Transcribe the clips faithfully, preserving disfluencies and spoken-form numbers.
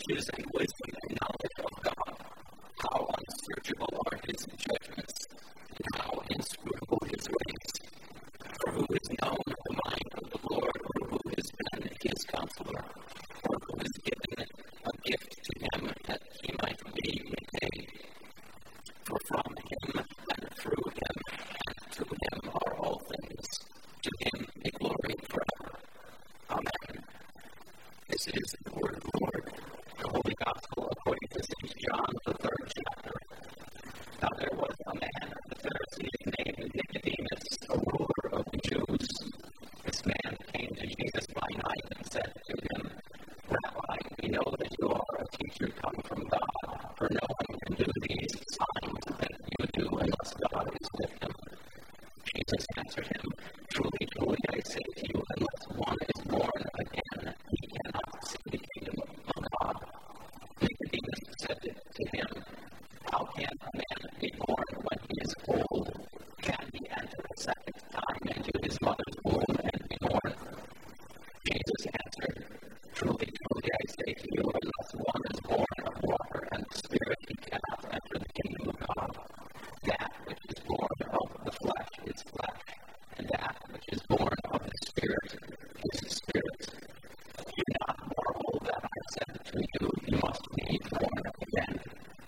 riches and wisdom and knowledge of God. How unsearchable are his judgments, and how inscrutable his ways. For who has known the mind of the Lord, or who has been his counselor, or who has given a gift to him that he might be repaid? For from him and through him and to him are all things. To him be glory forever. Amen. This is the word of the Lord. The Holy Gospel according to Saint John, the third chapter. Now there was a man of the Pharisees named Nicodemus, a ruler of the Jews. This man came to Jesus by night and said to him, Rabbi, we know that you are a teacher come from God, for no one can do these signs that you do unless God is with him. Jesus answered him, Truly, truly, I say to you, unless one is born again, he cannot see the kingdom of God. Nicodemus said to him, How can a man be born when he is old? Can he enter a second time into his mother's womb and be born? Jesus answered, Truly, truly, I say to you, unless one is born of water and the Spirit, he cannot enter the kingdom of God. That which is born of the flesh is flesh, and that which is born of the Spirit is spirit. Do not marvel that I said to you, you must be born again.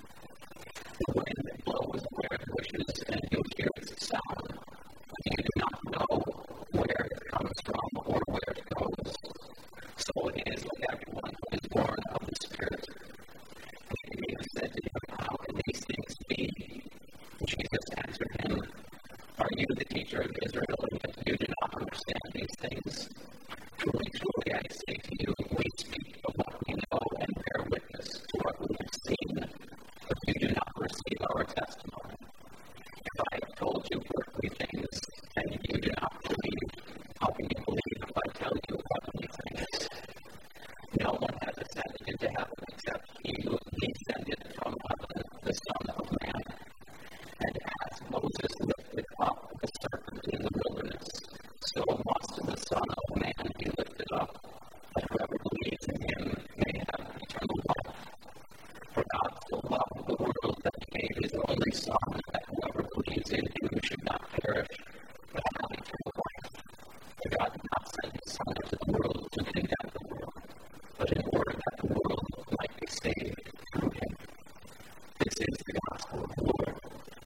The wind blows where it wishes, and you hear its sound, but you do not know where it comes from or where it goes. So it is with everyone who is born of the Spirit. Nicodemus said to him, How can these things be? Jesus answered him, Are you the teacher of Israel, and yet you do not understand these things? Truly, truly, I say to you, we speak of what we know and bear witness to what we have seen, but you do not receive our testimony. If I have told you earthly things, and you do not believe, how can you believe if I tell you heavenly things? No one has ascended into heaven except he who descended from heaven, the Son of Man. And as Moses lifted up the serpent in the wilderness, so must the Son of Man be lifted up, that whoever believes in him may have eternal life. For God so loved the world that he gave his only Son, that whoever believes in